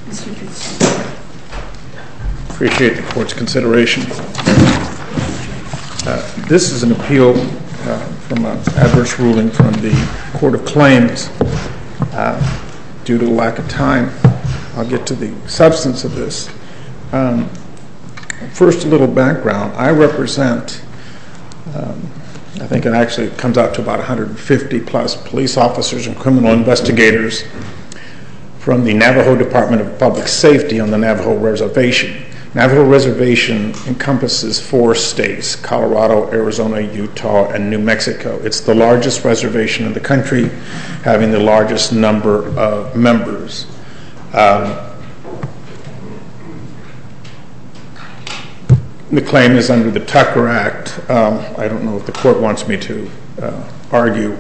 Mr. Kitson. Appreciate the court's consideration. This is an appeal from an adverse ruling from the Court of Claims. Due to lack of time, I'll get to the substance of this. First, a little background. I represent, I think it actually comes out to about 150 plus police officers and criminal investigators from the Navajo Department of Public Safety on the Navajo Reservation. Navajo Reservation encompasses 4 states: Colorado, Arizona, Utah, and New Mexico. It's the largest reservation in the country, having the largest number of members. The claim is under the Tucker Act. I don't know if the court wants me to argue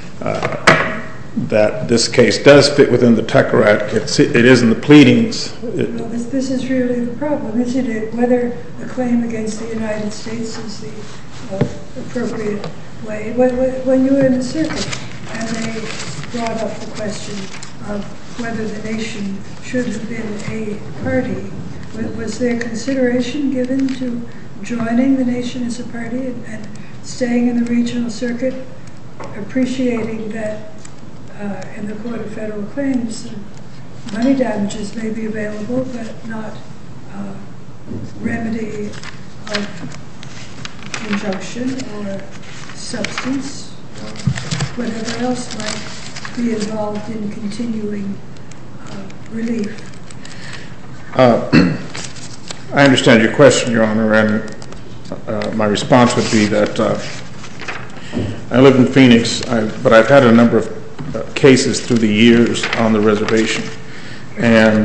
that this case does fit within the Tucker Act. It is in the pleadings. Well, this is really the problem, isn't it? Whether the claim against the United States is the appropriate way. When you were in the circuit and they brought up the question of whether the nation should have been a party, was there consideration given to joining the nation as a party and staying in the regional circuit, appreciating that in the Court of Federal Claims, money damages may be available, but not remedy of injunction or substance or whatever else might be involved in continuing relief? I understand your question, Your Honor, and my response would be that I live in Phoenix, but I've had a number of cases through the years on the reservation, and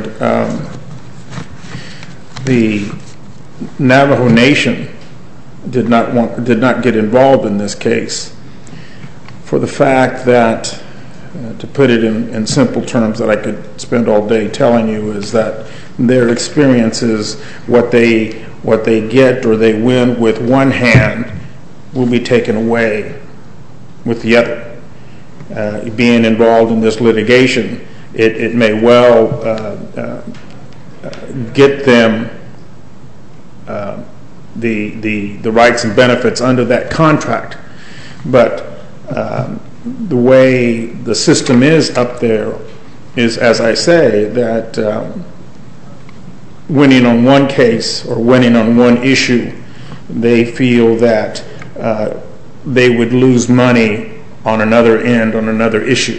the Navajo Nation did not get involved in this case for the fact that, to put it in simple terms that I could spend all day telling you, is that their experience is what they get or they win with one hand will be taken away with the other. Being involved in this litigation, it may well get them the rights and benefits under that contract, but the way the system is up there is, as I say, that winning on one case or winning on one issue, they feel that they would lose money on another end, on another issue.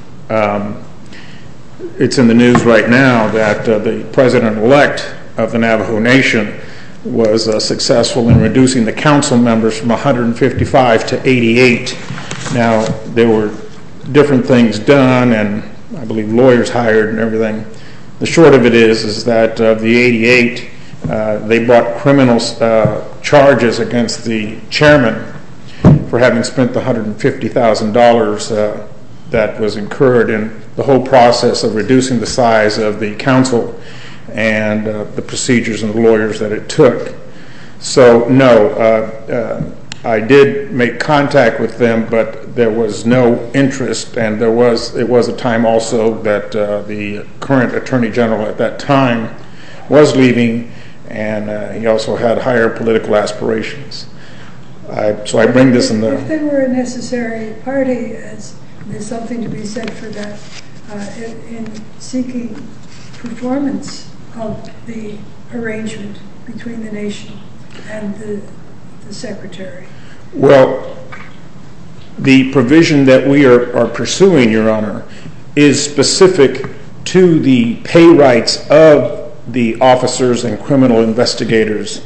It's in the news right now that the president-elect of the Navajo Nation was successful in reducing the council members from 155 to 88. Now, there were different things done, and I believe lawyers hired and everything. The short of it is that of the 88, they brought criminal charges against the chairman for having spent the $150,000 that was incurred in the whole process of reducing the size of the council and the procedures and the lawyers that it took. So, no, I did make contact with them, but there was no interest, and it was a time also that the current Attorney General at that time was leaving, and he also had higher political aspirations. So I bring this in the... If they were a necessary party, there's something to be said for that in seeking performance of the arrangement between the nation and the secretary. Well, the provision that we are pursuing, Your Honor, is specific to the pay rights of the officers and criminal investigators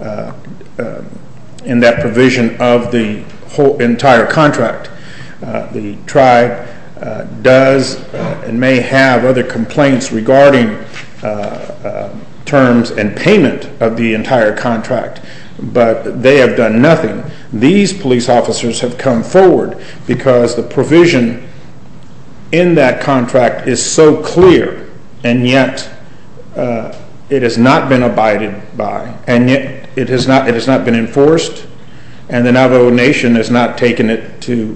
in that provision of the whole entire contract. The tribe does and may have other complaints regarding terms and payment of the entire contract, but they have done nothing. These police officers have come forward because the provision in that contract is so clear, and yet it has not been abided by, and yet it has not been enforced, and the Navajo Nation has not taken it to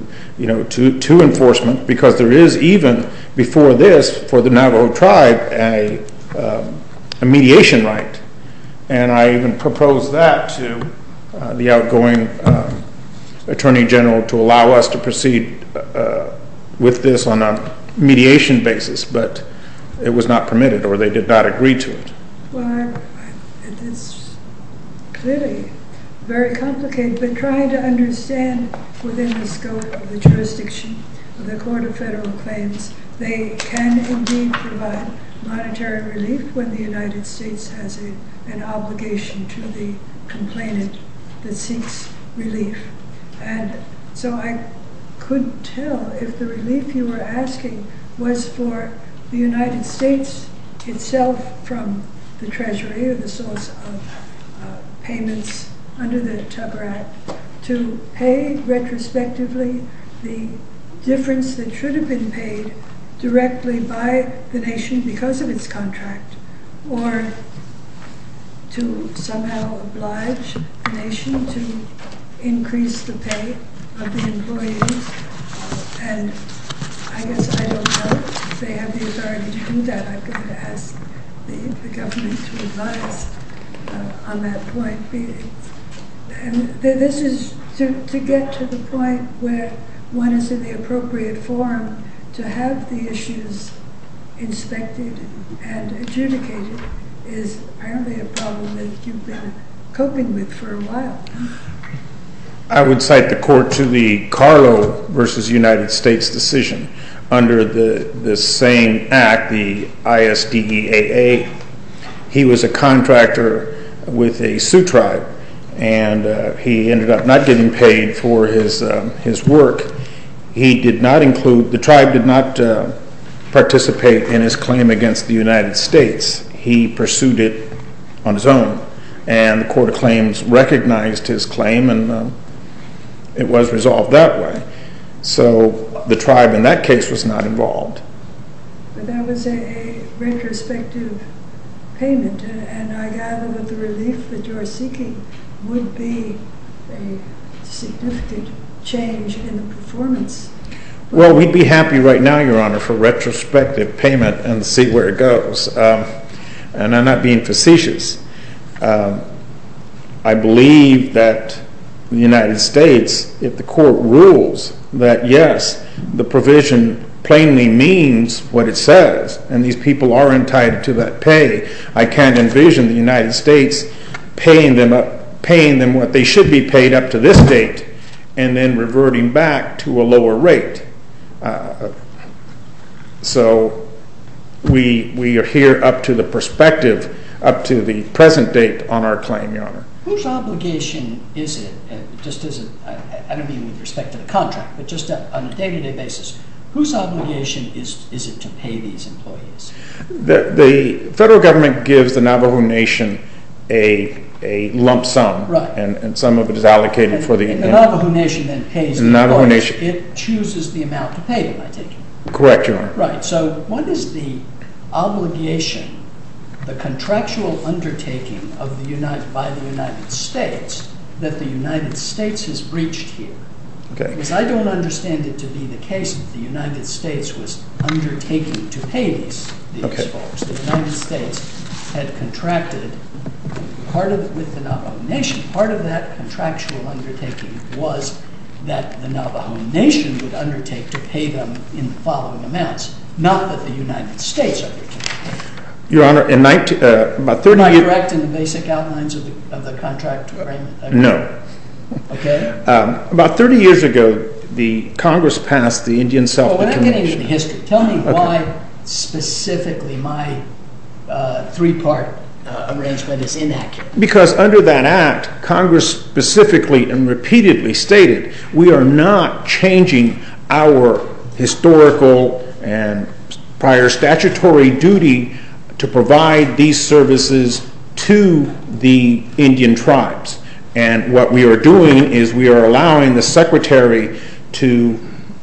enforcement, because there is, even before this, for the Navajo tribe, a a mediation right. And I even proposed that to the outgoing Attorney General to allow us to proceed with this on a mediation basis, but it was not permitted, or they did not agree to it. Well, it's clearly very complicated, but trying to understand within the scope of the jurisdiction of the Court of Federal Claims, they can indeed provide monetary relief when the United States has an obligation to the complainant that seeks relief. And so I couldn't tell if the relief you were asking was for the United States itself from the Treasury or the source of payments under the Tucker Act to pay retrospectively the difference that should have been paid directly by the nation because of its contract, or to somehow oblige the nation to increase the pay of the employees. And I guess I don't know if they have the authority to do that. I'm going to ask the government to advise on that point. And this is to get to the point where one is in the appropriate forum to have the issues inspected and adjudicated is apparently a problem that you've been coping with for a while. I would cite the court to the Carlo versus United States decision under the same act, the ISDEAA. He was a contractor with a Sioux tribe, and he ended up not getting paid for his work. He did not include, the tribe did not participate in his claim against the United States. He pursued it on his own, and the Court of Claims recognized his claim, and it was resolved that way. So the tribe in that case was not involved. But that was a retrospective payment, and I gather that the relief that you're seeking would be a significant change in the performance. Well, we'd be happy right now, Your Honor, for retrospective payment and see where it goes. And I'm not being facetious. I believe that the United States, if the court rules that, yes, the provision plainly means what it says, and these people are entitled to that pay, I can't envision the United States paying them what they should be paid up to this date, and then reverting back to a lower rate. So we are here up to the perspective, up to the present date on our claim, Your Honor. Whose obligation is it, just as I don't mean with respect to the contract, but just on a day-to-day basis, whose obligation is it to pay these employees? The federal government gives the Navajo Nation a lump sum, right, and some of it is allocated for the... And the Navajo Nation then pays the Navajo employees. Nation. It chooses the amount to pay them, I take it. Correct, Your Honor. Right, so what is the obligation, the contractual undertaking of by the United States that the United States has breached here? Okay. Because I don't understand it to be the case that the United States was undertaking to pay these okay. folks. The United States had contracted part of it with the Navajo Nation. Part of that contractual undertaking was that the Navajo Nation would undertake to pay them in the following amounts, not that the United States undertook to pay them. Your Honor, in about 30 years... Am I correct in the basic outlines of the contract agreement? No. Okay. About 30 years ago, the Congress passed the Indian Self-Determination... Well, we're not getting into the history. Tell me why specifically my three-part arrangement is inaccurate. Because under that act, Congress specifically and repeatedly stated, we are not changing our historical and prior statutory duty to provide these services to the Indian tribes. And what we are doing is we are allowing the Secretary to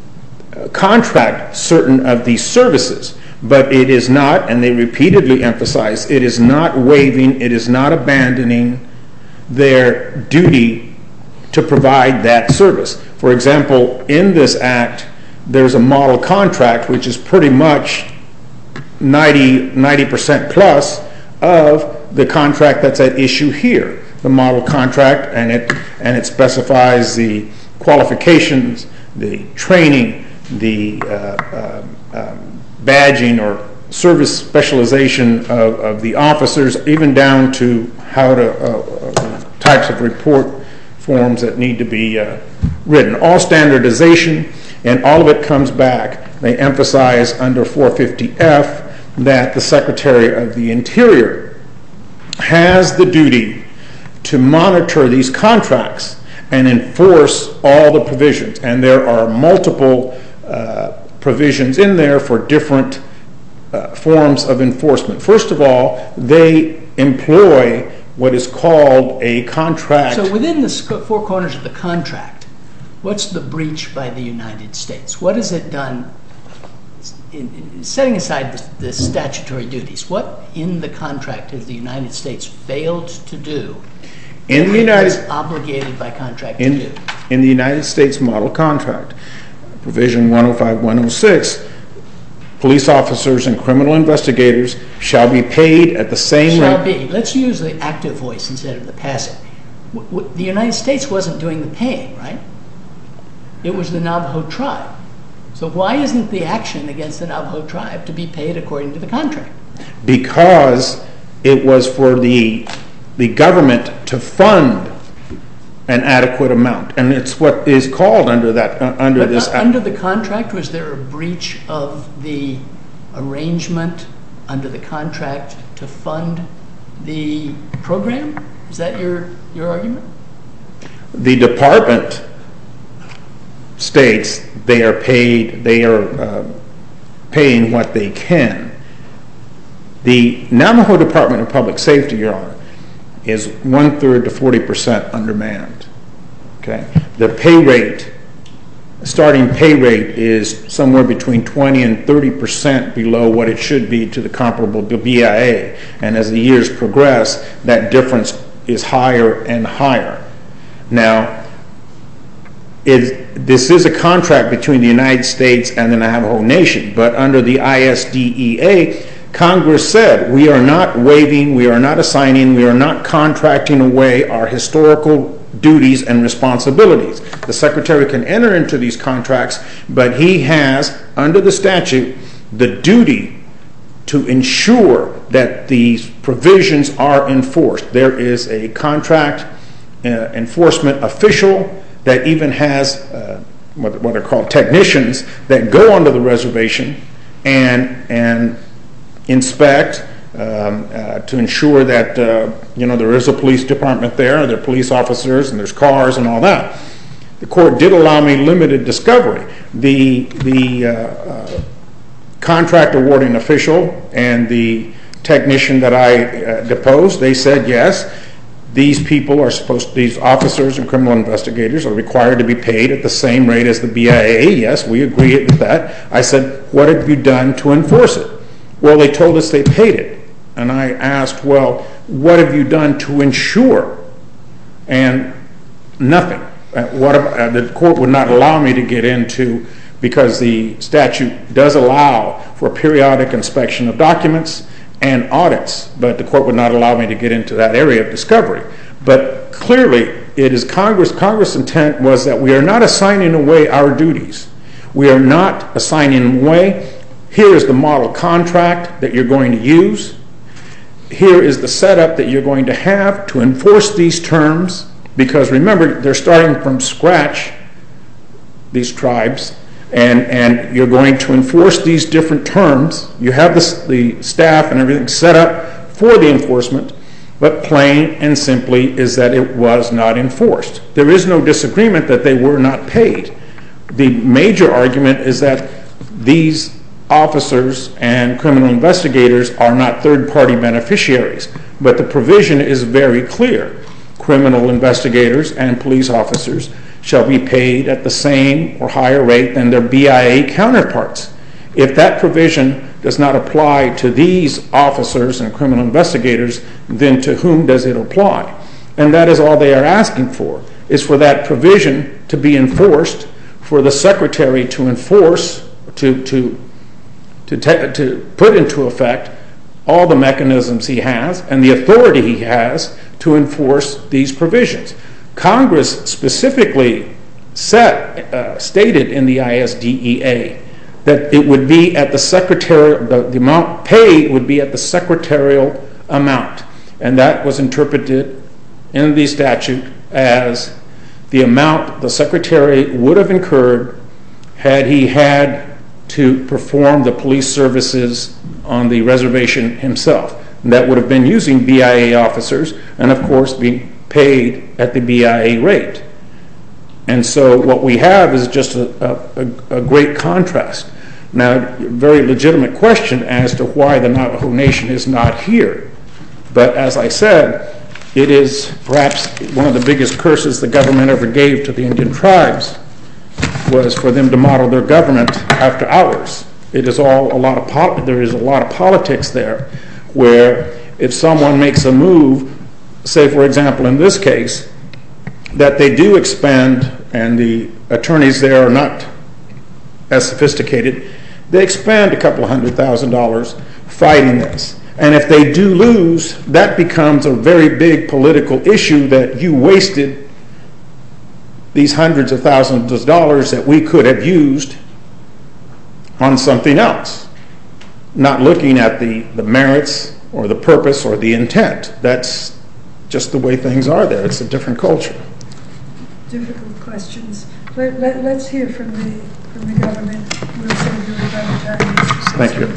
contract certain of these services. But it is not, and they repeatedly emphasize, it is not waiving, it is not abandoning their duty to provide that service. For example, in this act, there's a model contract which is pretty much 90% plus of the contract that's at issue here, the model contract, and it specifies the qualifications, the training, the badging or service specialization of the officers, even down to how to types of report forms that need to be written. All standardization, and all of it comes back. They emphasize under 450F that the Secretary of the Interior has the duty to monitor these contracts and enforce all the provisions. And there are multiple provisions in there for different forms of enforcement. First of all, they employ what is called a contract. So within the four corners of the contract, what's the breach by the United States? What has it done, setting aside the statutory duties, what in the contract has the United States failed to do in the United States obligated by contract to do? In the United States model contract, provision 105-106, police officers and criminal investigators shall be paid at the same rate. Shall be. Let's use the active voice instead of the passive. The United States wasn't doing the paying, right? It was the Navajo tribe. So why isn't the action against the Navajo tribe to be paid according to the contract? Because it was for the government to fund an adequate amount, and it's what is called under that under this. Under the contract, was there a breach of the arrangement under the contract to fund the program? Is that your argument? The department states they are paid. They are paying what they can. The Navajo Department of Public Safety, Your Honor, is 1/3 to 40% undermanned. Okay, the pay rate, starting pay rate, is somewhere between 20 and 30% below what it should be to the comparable BIA, and as the years progress, that difference is higher and higher. Now, this is a contract between the United States and the Navajo Nation, but under the ISDEA, Congress said, we are not waiving, we are not assigning, we are not contracting away our historical duties and responsibilities. The Secretary can enter into these contracts, but he has, under the statute, the duty to ensure that these provisions are enforced. There is a contract enforcement official that even has what are called technicians that go onto the reservation and inspect to ensure that there is a police department there are police officers, and there's cars and all that. The court did allow me limited discovery. The contract awarding official and the technician that I deposed, they said yes, these people are these officers and criminal investigators are required to be paid at the same rate as the BIA. Yes, we agree with that. I said, what have you done to enforce it? Well, they told us they paid it. And I asked, well, what have you done to ensure? And nothing. The court would not allow me to get into, because the statute does allow for periodic inspection of documents and audits, but the court would not allow me to get into that area of discovery. But clearly, it is Congress' intent was that we are not assigning away our duties. We are not assigning them away. Here is the model contract that you're going to use. Here is the setup that you're going to have to enforce these terms, because remember, they're starting from scratch, these tribes, and you're going to enforce these different terms. You have the staff and everything set up for the enforcement, but plain and simply is that it was not enforced. There is no disagreement that they were not paid. The major argument is that these officers and criminal investigators are not third-party beneficiaries, but the provision is very clear. Criminal investigators and police officers shall be paid at the same or higher rate than their BIA counterparts. If that provision does not apply to these officers and criminal investigators, then to whom does it apply? And that is all they are asking for, is for that provision to be enforced, for the Secretary to enforce, to to put into effect all the mechanisms he has and the authority he has to enforce these provisions. Congress specifically stated in the ISDEA that it would be at the secretarial, the amount paid would be at the secretarial amount. And that was interpreted in the statute as the amount the secretary would have incurred had he had to perform the police services on the reservation himself. And that would have been using BIA officers and, of course, being paid at the BIA rate. And so what we have is just a great contrast. Now, a very legitimate question as to why the Navajo Nation is not here. But as I said, it is perhaps one of the biggest curses the government ever gave to the Indian tribes was for them to model their government after ours. It is all there is a lot of politics there, where if someone makes a move, say for example in this case, that they do expend, and the attorneys there are not as sophisticated, they expend a couple $100,000 fighting this. And if they do lose, that becomes a very big political issue that you wasted these hundreds of thousands of dollars that we could have used on something else, not looking at the merits or the purpose or the intent. That's just the way things are there. It's a different culture. Difficult questions. Let's hear from the government. We'll save you about time. Thank you.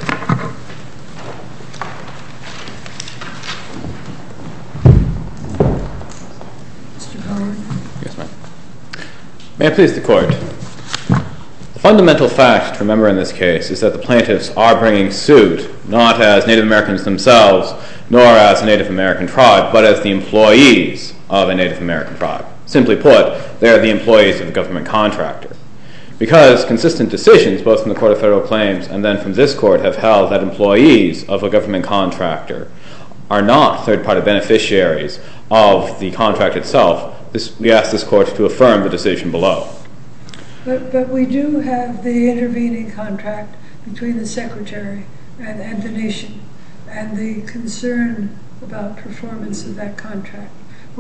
Mr. Howard. Yes, ma'am. May it please the Court. The fundamental fact to remember in this case is that the plaintiffs are bringing suit not as Native Americans themselves, nor as a Native American tribe, but as the employees of a Native American tribe. Simply put, they are the employees of a government contractor. Because consistent decisions, both from the Court of Federal Claims and then from this Court, have held that employees of a government contractor are not third-party beneficiaries of the contract itself, we ask this Court to affirm the decision below. But we do have the intervening contract between the Secretary and the nation, and the concern about performance of that contract.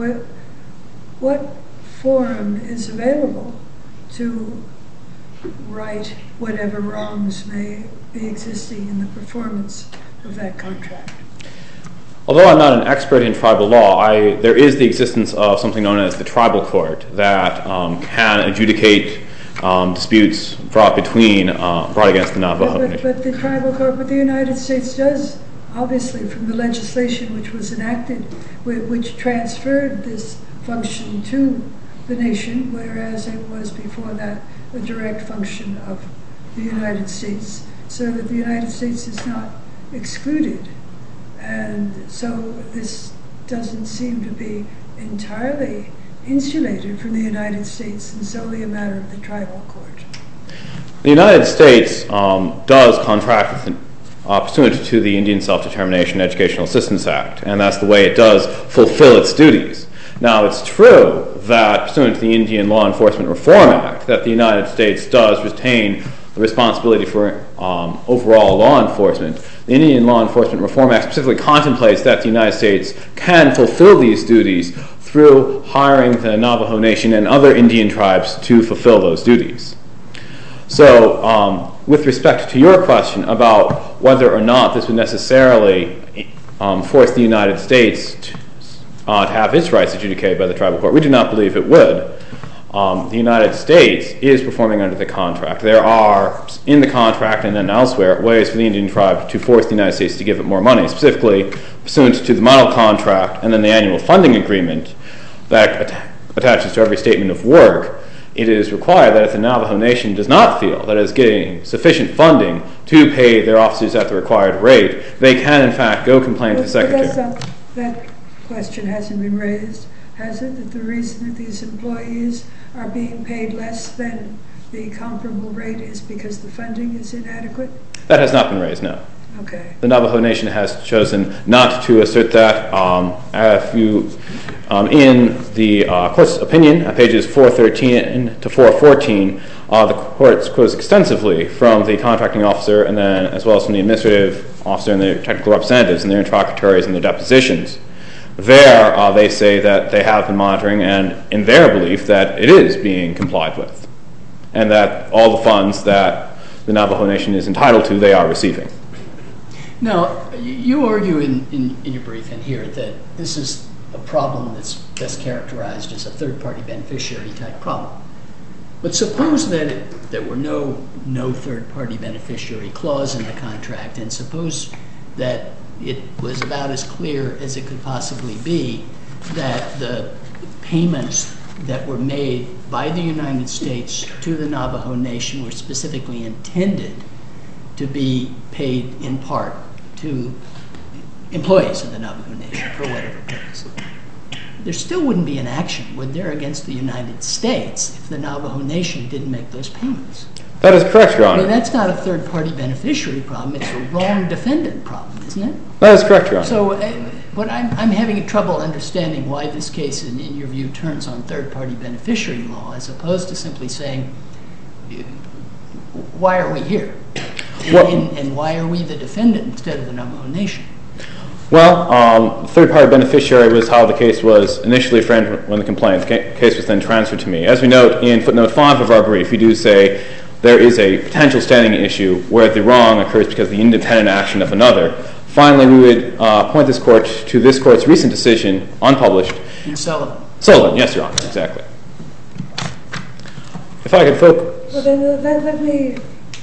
What forum is available to right whatever wrongs may be existing in the performance of that contract? Although I'm not an expert in tribal law, there is the existence of something known as the tribal court that can adjudicate disputes brought against the Navajo Nation. But the tribal court, but the United States does, obviously, from the legislation which was enacted, which transferred this function to the nation, whereas it was before that a direct function of the United States, so that the United States is not excluded. And so this doesn't seem to be entirely insulated from the United States and solely a matter of the tribal court. The United States does contract pursuant to the Indian Self-Determination Educational Assistance Act, and that's the way it does fulfill its duties. Now, it's true that pursuant to the Indian Law Enforcement Reform Act, that the United States does retain the responsibility for overall law enforcement. The Indian Law Enforcement Reform Act specifically contemplates that the United States can fulfill these duties through hiring the Navajo Nation and other Indian tribes to fulfill those duties. So, with respect to your question about whether or not this would necessarily force the United States to have its rights adjudicated by the tribal court, we do not believe it would. The United States is performing under the contract. There are, in the contract and then elsewhere, ways for the Indian tribe to force the United States to give it more money, specifically pursuant to the model contract and then the annual funding agreement that attaches to every statement of work. It is required that if the Navajo Nation does not feel that it is getting sufficient funding to pay their officers at the required rate, they can, in fact, go complain to the Secretary. That question hasn't been raised, has it? That the reason that these employees are being paid less than the comparable rate is because the funding is inadequate? That has not been raised, no. Okay. The Navajo Nation has chosen not to assert that. In the Court's opinion, at pages 413 to 414, the court quotes extensively from the contracting officer and then as well as from the administrative officer and their technical representatives and their interlocutories and their depositions. There, they say that they have been monitoring and in their belief that it is being complied with and that all the funds that the Navajo Nation is entitled to, they are receiving. Now, you argue in your brief in here that this is a problem that's best characterized as a third-party beneficiary type problem. But suppose that there were no third-party beneficiary clause in the contract, and suppose that it was about as clear as it could possibly be that the payments that were made by the United States to the Navajo Nation were specifically intended to be paid in part to employees of the Navajo Nation for whatever purpose. There still wouldn't be an action, would there, against the United States if the Navajo Nation didn't make those payments? That is correct, Your Honor. I mean, that's not a third-party beneficiary problem. It's a wrong defendant problem, isn't it? That is correct, Your Honor. So but I'm having trouble understanding why this case, in your view, turns on third-party beneficiary law as opposed to simply saying, why are we here? And why are we the defendant instead of the Navajo Nation? Well, third-party beneficiary was how the case was initially framed when the case was then transferred to me. As we note in footnote 5 of our brief, we do say there is a potential standing issue where the wrong occurs because of the independent action of another. Finally, we would point this court to this court's recent decision, unpublished. In Sullivan. Sullivan, yes, Your Honor, exactly. If I could focus. Well, then let me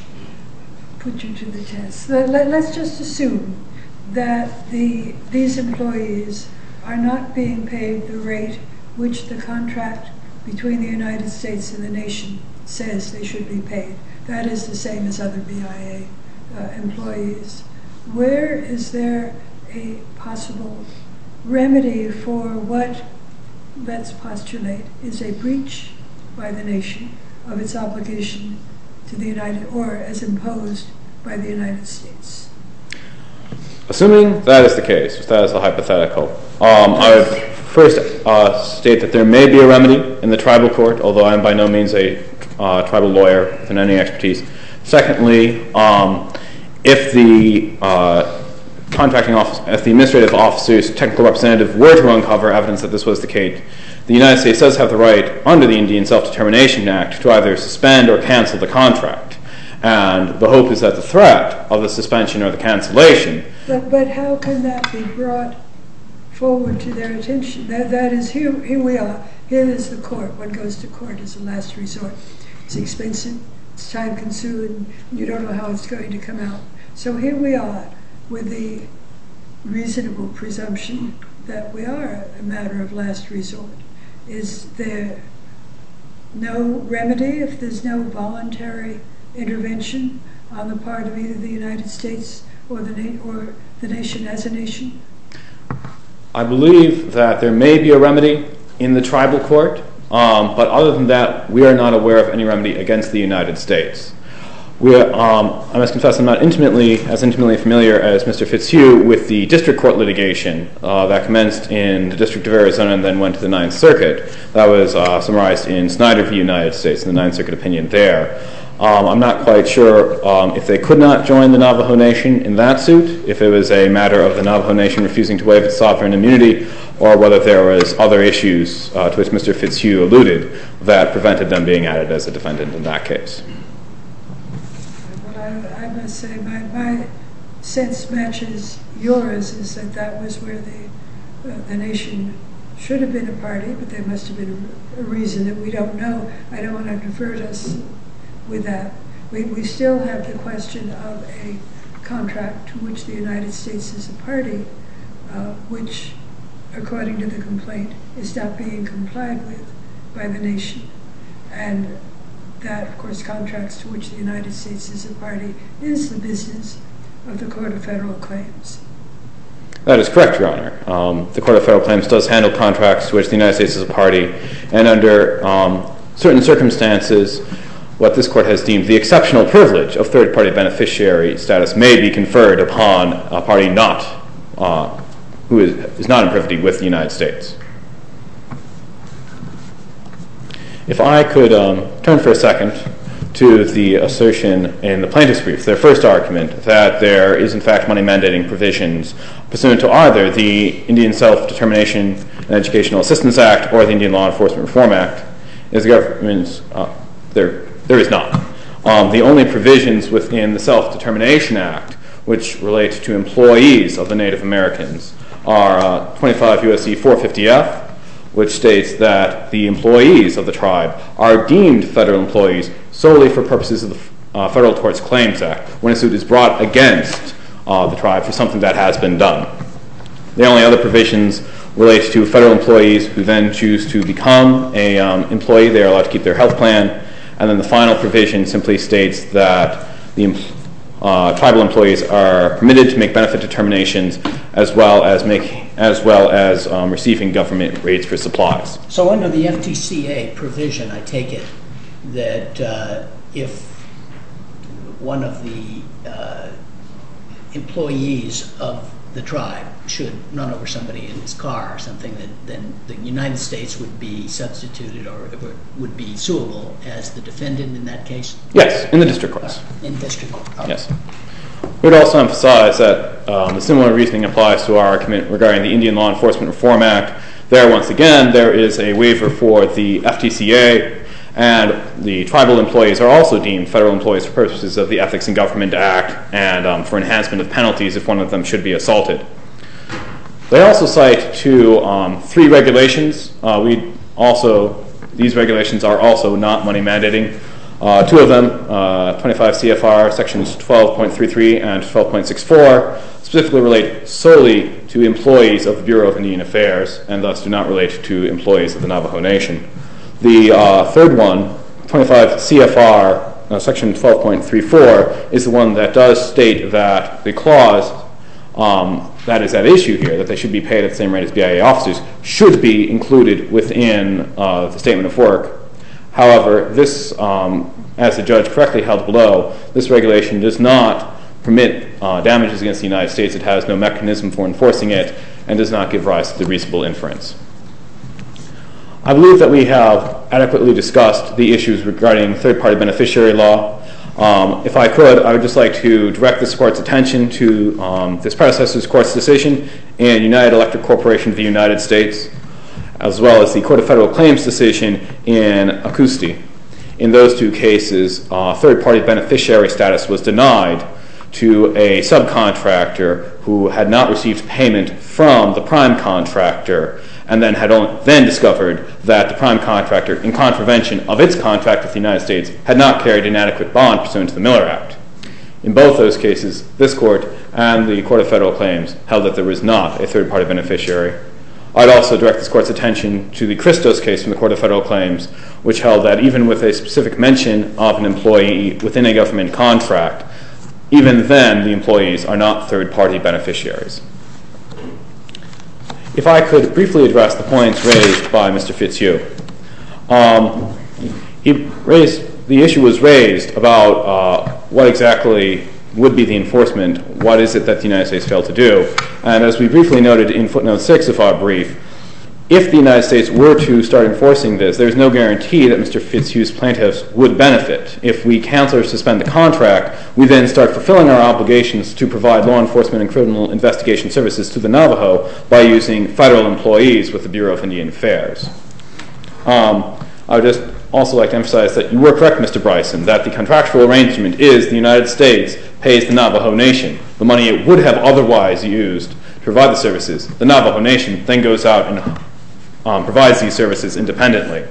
put you to the test. Let's just assume that these employees are not being paid the rate which the contract between the United States and the nation says they should be paid. That is the same as other BIA employees. Where is there a possible remedy for what, let's postulate, is a breach by the nation of its obligation to the United, or as imposed by the United States? Assuming that is the case, if that is a hypothetical, I would first state that there may be a remedy in the tribal court, although I am by no means a tribal lawyer with any expertise. Secondly, if the contracting office, if the administrative officer's technical representative were to uncover evidence that this was the case, the United States does have the right under the Indian Self-Determination Act to either suspend or cancel the contract. And the hope is that the threat of the suspension or the cancellation. But how can that be brought forward to their attention? That is, here we are. Here is the court. One goes to court as a last resort. It's expensive. It's time-consuming. You don't know how it's going to come out. So here we are with the reasonable presumption that we are a matter of last resort. Is there no remedy if there's no voluntary intervention on the part of either the United States or the nation as a nation? I believe that there may be a remedy in the tribal court, but other than that, we are not aware of any remedy against the United States. I must confess I'm not as intimately familiar as Mr. Fitzhugh with the district court litigation that commenced in the District of Arizona and then went to the Ninth Circuit. That was summarized in Snyder v. United States, in the Ninth Circuit opinion there. I'm not quite sure if they could not join the Navajo Nation in that suit, if it was a matter of the Navajo Nation refusing to waive its sovereign immunity, or whether there was other issues to which Mr. Fitzhugh alluded that prevented them being added as a defendant in that case. Well, I must say my sense matches yours, is that was where the nation should have been a party, but there must have been a reason that we don't know. I don't want to divert us with that. We still have the question of a contract to which the United States is a party, which, according to the complaint, is not being complied with by the nation. And that, of course, contracts to which the United States is a party is the business of the Court of Federal Claims. That is correct, Your Honor. The Court of Federal Claims does handle contracts to which the United States is a party, and under certain circumstances, what this court has deemed the exceptional privilege of third-party beneficiary status may be conferred upon a party who is not in privity with the United States. If I could turn for a second to the assertion in the plaintiff's brief, their first argument, that there is in fact money mandating provisions pursuant to either the Indian Self-Determination and Educational Assistance Act or the Indian Law Enforcement Reform Act. As the government's, there is not. The only provisions within the Self-Determination Act which relate to employees of the Native Americans are 25 U.S.C. 450F, which states that the employees of the tribe are deemed federal employees solely for purposes of the Federal Tort Claims Act when a suit is brought against the tribe for something that has been done. The only other provisions relate to federal employees who then choose to become an employee. They are allowed to keep their health plan. And then the final provision simply states that the tribal employees are permitted to make benefit determinations as well as receiving government rates for supplies. So under the FTCA provision, I take it that if one of the employees of the tribe should run over somebody in his car or something, then the United States would be substituted or would be suable as the defendant in that case? Yes, in the district courts. In district court. Okay. Yes. We would also emphasize that the similar reasoning applies to our argument regarding the Indian Law Enforcement Reform Act. There, once again, there is a waiver for the FTCA, and the tribal employees are also deemed federal employees for purposes of the Ethics in Government Act and for enhancement of penalties if one of them should be assaulted. They also cite to 3 regulations. These regulations are also not money mandating. 2 of them, 25 CFR sections 12.33 and 12.64, specifically relate solely to employees of the Bureau of Indian Affairs and thus do not relate to employees of the Navajo Nation. The third one, 25 CFR section 12.34, is the one that does state that the clause that is at issue here, that they should be paid at the same rate as BIA officers, should be included within the statement of work. However, this, as the judge correctly held below, this regulation does not permit damages against the United States. It has no mechanism for enforcing it and does not give rise to the reasonable inference. I believe that we have adequately discussed the issues regarding third-party beneficiary law. If I could, I would just like to direct this Court's attention to this predecessor's Court's decision in United Electric Corporation of the United States, as well as the Court of Federal Claims decision in Acousti. In those 2 cases, third-party beneficiary status was denied to a subcontractor who had not received payment from the prime contractor and then had then discovered that the prime contractor, in contravention of its contract with the United States, had not carried an adequate bond pursuant to the Miller Act. In both those cases, this Court and the Court of Federal Claims held that there was not a third-party beneficiary. I'd also direct this Court's attention to the Christos case from the Court of Federal Claims, which held that even with a specific mention of an employee within a government contract, even then the employees are not third-party beneficiaries. If I could briefly address the points raised by Mr. Fitzhugh. The issue was raised about what exactly would be the enforcement, what is it that the United States failed to do. And as we briefly noted in footnote 6 of our brief, if the United States were to start enforcing this, there's no guarantee that Mr. Fitzhugh's plaintiffs would benefit. If we cancel or suspend the contract, we then start fulfilling our obligations to provide law enforcement and criminal investigation services to the Navajo by using federal employees with the Bureau of Indian Affairs. I would just also like to emphasize that you were correct, Mr. Bryson, that the contractual arrangement is the United States pays the Navajo Nation the money it would have otherwise used to provide the services. The Navajo Nation then goes out and provides these services independently.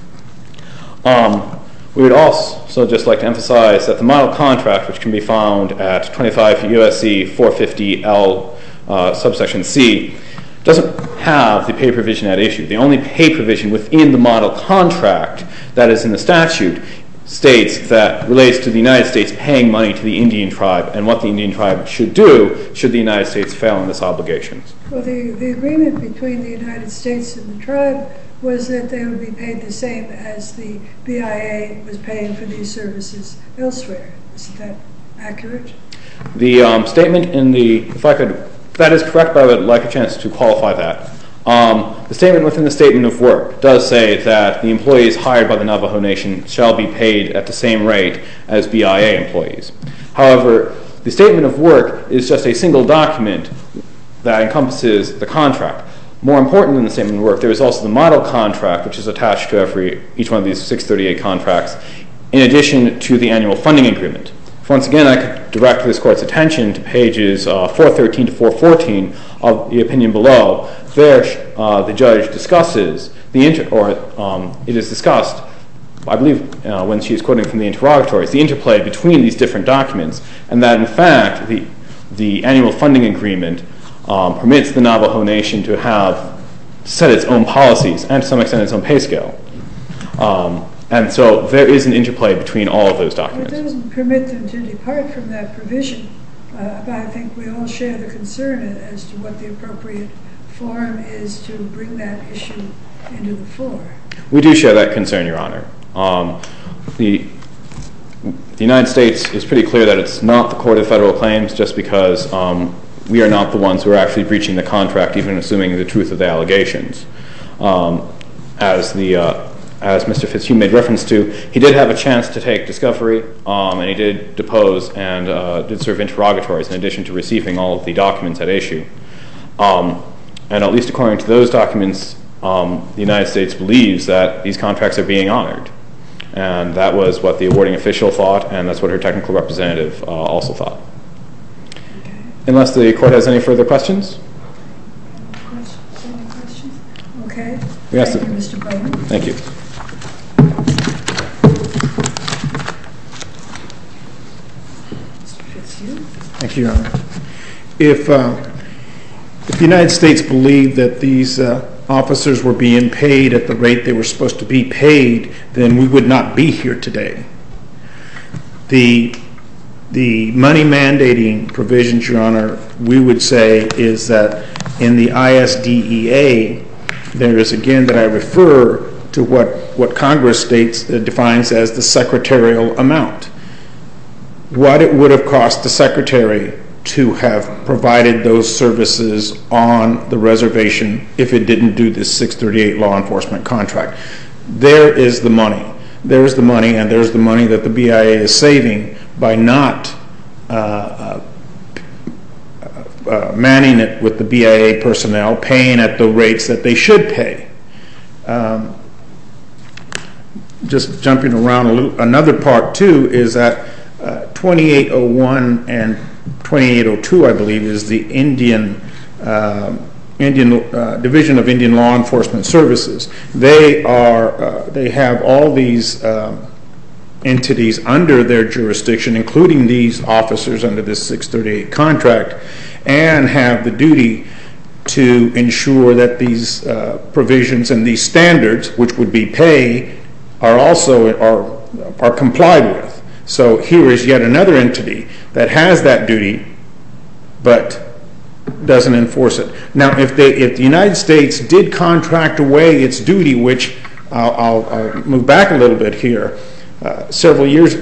We would also just like to emphasize that the model contract, which can be found at 25 U.S.C. 450L subsection C, doesn't have the pay provision at issue. The only pay provision within the model contract that is in the statute states that relates to the United States paying money to the Indian tribe and what the Indian tribe should do should the United States fail in this obligation. Well, the agreement between the United States and the tribe was that they would be paid the same as the BIA was paying for these services elsewhere. Isn't that accurate? The statement in the, if I could, that is correct, but I would like a chance to qualify that. The statement within the statement of work does say that the employees hired by the Navajo Nation shall be paid at the same rate as BIA employees. However, the statement of work is just a single document that encompasses the contract. More important than the statement of work, there is also the model contract, which is attached to each one of these 638 contracts, in addition to the annual funding agreement. Once again, I could direct this Court's attention to pages 413 to 414 of the opinion below. There, the judge discusses it is discussed, I believe, when she is quoting from the interrogatories, the interplay between these different documents, and that in fact the annual funding agreement permits the Navajo Nation to have set its own policies and to some extent its own pay scale. And so there is an interplay between all of those documents. It doesn't permit them to depart from that provision, but I think we all share the concern as to what the appropriate forum is to bring that issue into the fore. We do share that concern, Your Honor. The United States is pretty clear that it's not the Court of Federal Claims just because we are not the ones who are actually breaching the contract, even assuming the truth of the allegations. As Mr. Fitzhugh made reference to, he did have a chance to take discovery, and he did depose and did serve interrogatories in addition to receiving all of the documents at issue. And at least according to those documents, the United States believes that these contracts are being honored. And that was what the awarding official thought, and that's what her technical representative also thought. Okay. Unless the Court has any further questions? Any questions? Okay. Yes. Thank you, Mr. Bowman. Thank you. Mr. Fitzhugh. Thank you, Your Honor. If the United States believed that these officers were being paid at the rate they were supposed to be paid, then we would not be here today. The money mandating provisions, Your Honor, we would say is that in the ISDEA, there is again that I refer to what Congress states defines as the secretarial amount. What it would have cost the secretary to have provided those services on the reservation if it didn't do this 638 law enforcement contract. There is the money. There's the money, and there's the money that the BIA is saving by not manning it with the BIA personnel, paying at the rates that they should pay. Just jumping around a little, another part too is that 2801 and 2802, I believe, is the Indian Division of Indian Law Enforcement Services. They have all these entities under their jurisdiction, including these officers under this 638 contract, and have the duty to ensure that these provisions and these standards, which would be pay, are also are complied with. So here is yet another entity that has that duty, but doesn't enforce it. Now, if the United States did contract away its duty, which I'll move back a little bit here, some years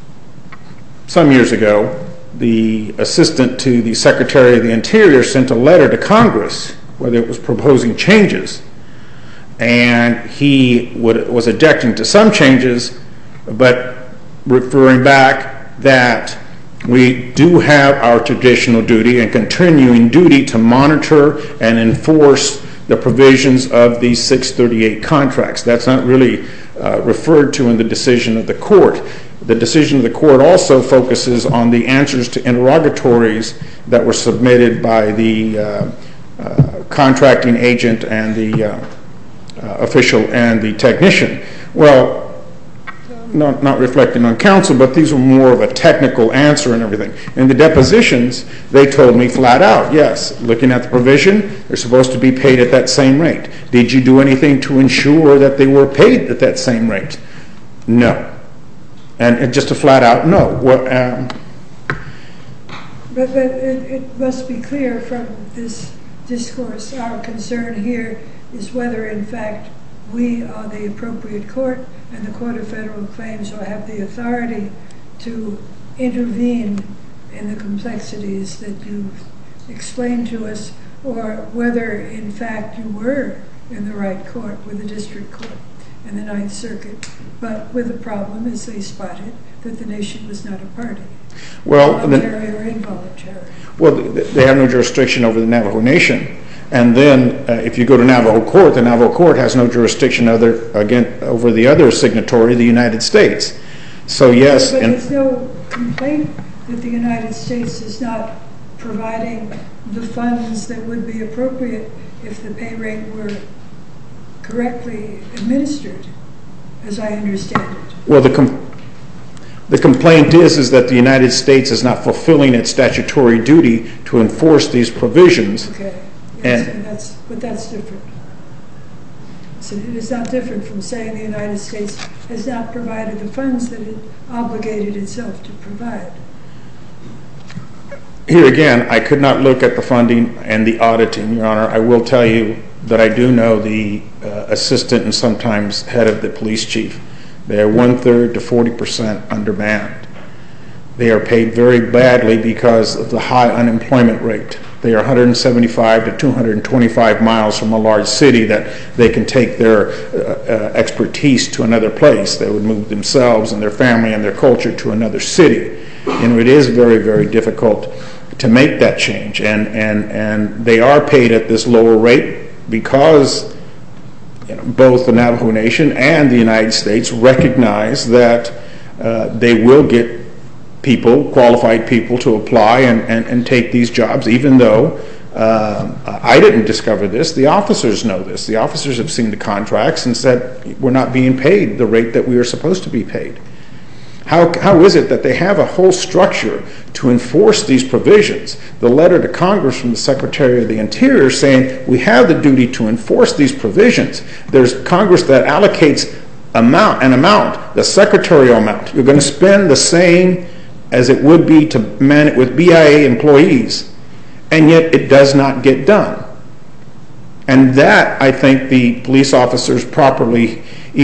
ago, the assistant to the Secretary of the Interior sent a letter to Congress where it was proposing changes, and he was objecting to some changes, but referring back that we do have our traditional duty and continuing duty to monitor and enforce the provisions of these 638 contracts. That's not really referred to in the decision of the court. The decision of the court also focuses on the answers to interrogatories that were submitted by the contracting agent and the official and the technician. Well, not reflecting on counsel, but these were more of a technical answer and everything. In the depositions, they told me flat out, yes, looking at the provision, they're supposed to be paid at that same rate. Did you do anything to ensure that they were paid at that same rate? No. And just a flat out no. But it must be clear from this discourse, our concern here is whether, in fact, we are the appropriate court and the Court of Federal Claims will have the authority to intervene in the complexities that you've explained to us, or whether, in fact, you were in the right court with the district court in the Ninth Circuit, but with the problem, as they spotted, that the nation was not a party, voluntary or involuntary. Well, they have no jurisdiction over the Navajo Nation. And then, if you go to Navajo court, the Navajo court has no jurisdiction over the other signatory, the United States. So yes, but there's no complaint that the United States is not providing the funds that would be appropriate if the pay rate were correctly administered, as I understand it. Well, the complaint is that the United States is not fulfilling its statutory duty to enforce these provisions. Okay, yes, but that's different. So it is not different from saying the United States has not provided the funds that it obligated itself to provide. Here again, I could not look at the funding and the auditing, Your Honor. I will tell you that I do know the assistant and sometimes head of the police chief. They are 1/3 to 40% undermanned. They are paid very badly because of the high unemployment rate. They are 175 to 225 miles from a large city that they can take their expertise to another place. They would move themselves and their family and their culture to another city. And it is very, very difficult to make that change. And they are paid at this lower rate because both the Navajo Nation and the United States recognize that they will get people, qualified people, to apply and take these jobs, even though I didn't discover this. The officers know this. The officers have seen the contracts and said, we're not being paid the rate that we are supposed to be paid. How is it that they have a whole structure to enforce these provisions? The letter to Congress from the Secretary of the Interior saying we have the duty to enforce these provisions. There's Congress that allocates an amount, the secretarial amount. You're going to spend the same as it would be to man it with BIA employees, and yet it does not get done. And that, I think, the police officers properly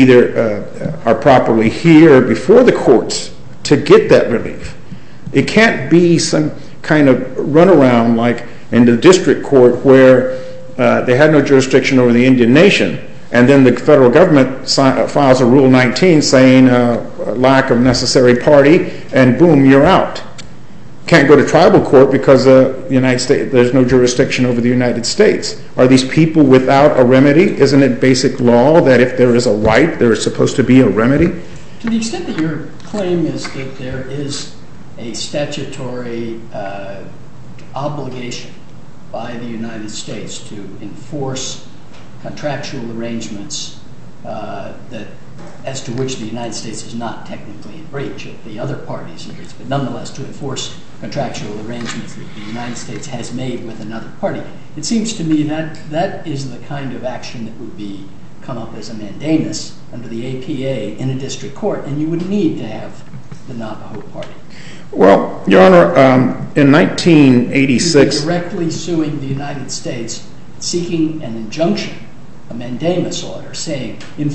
are properly here before the courts to get that relief. It can't be some kind of runaround like in the district court where they had no jurisdiction over the Indian Nation, and then the federal government files a Rule 19 saying lack of necessary party, and boom, you're out. Can't go to tribal court because the United States, there's no jurisdiction over the United States. Are these people without a remedy? Isn't it basic law that if there is a right, there is supposed to be a remedy? To the extent that your claim is that there is a statutory obligation by the United States to enforce contractual arrangements as to which the United States is not technically in breach of the other parties in breach, but nonetheless to enforce contractual arrangements that the United States has made with another party. It seems to me that that is the kind of action that would come up as a mandamus under the APA in a district court, and you would need to have the Navajo Party. Well, Your Honor, in 1986... You're directly suing the United States, seeking an injunction, a mandamus order, saying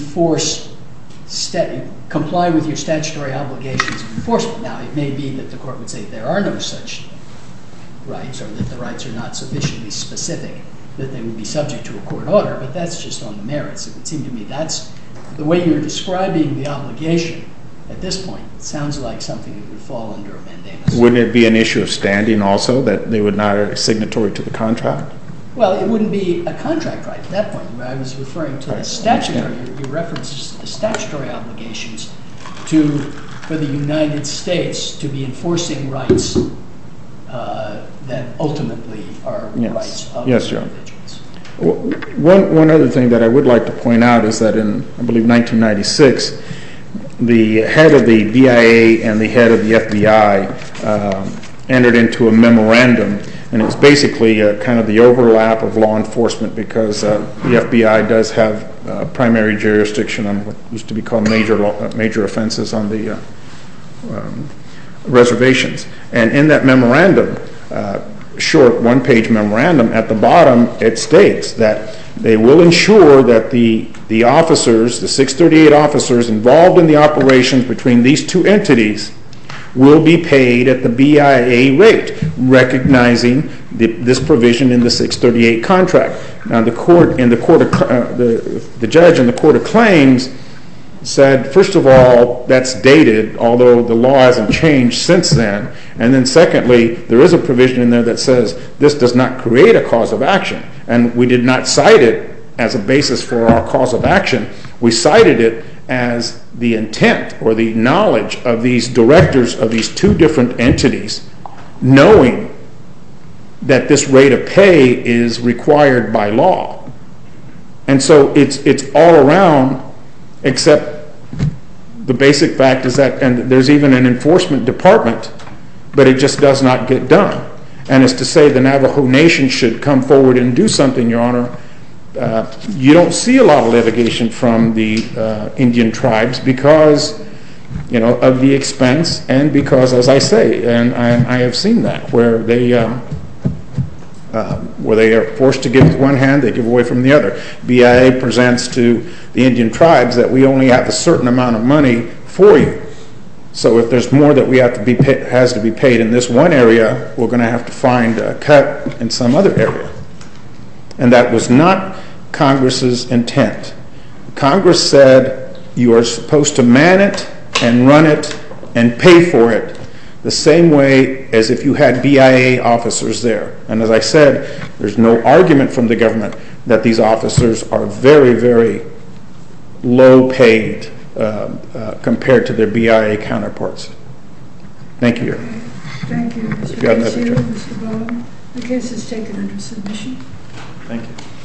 comply with your statutory obligations of enforcement. Now, it may be that the court would say there are no such rights, or that the rights are not sufficiently specific that they would be subject to a court order, but that's just on the merits. It would seem to me that's the way you're describing the obligation at this point. It sounds like something that would fall under a mandamus. Wouldn't it be an issue of standing also, that they would not be signatory to the contract? Well, it wouldn't be a contract right at that point. I was referring to the statutory. You referenced the statutory obligations for the United States to be enforcing rights that ultimately are rights of individuals. One other thing that I would like to point out is that in, I believe, 1996, the head of the BIA and the head of the FBI entered into a memorandum. And it's basically kind of the overlap of law enforcement because the FBI does have primary jurisdiction on what used to be called major offenses on the reservations. And in that memorandum, short one-page memorandum, at the bottom it states that they will ensure that the officers, the 638 officers involved in the operations between these two entities, will be paid at the BIA rate, recognizing this provision in the 638 contract. Now, the judge in the Court of Claims said, first of all, that's dated, although the law hasn't changed since then. And then secondly, there is a provision in there that says this does not create a cause of action. And we did not cite it as a basis for our cause of action. We cited it as the intent or the knowledge of these directors of these two different entities, knowing that this rate of pay is required by law. And so it's all around, except the basic fact is that, and there's even an enforcement department, but it just does not get done. And as to say the Navajo Nation should come forward and do something, Your Honor, you don't see a lot of litigation from the Indian tribes because, you know, of the expense and because, as I say, and I have seen that, where they are forced to give with one hand, they give away from the other. BIA presents to the Indian tribes that we only have a certain amount of money for you. So if there's more that we have to be has to be paid in this one area, we're going to have to find a cut in some other area. And that was not Congress's intent. Congress said you are supposed to man it and run it and pay for it the same way as if you had BIA officers there. And as I said, there's no argument from the government that these officers are very, very low paid compared to their BIA counterparts. Thank you. Thank you, Mr. Casio, Mr. Bowen. The case is taken under submission. Thank you.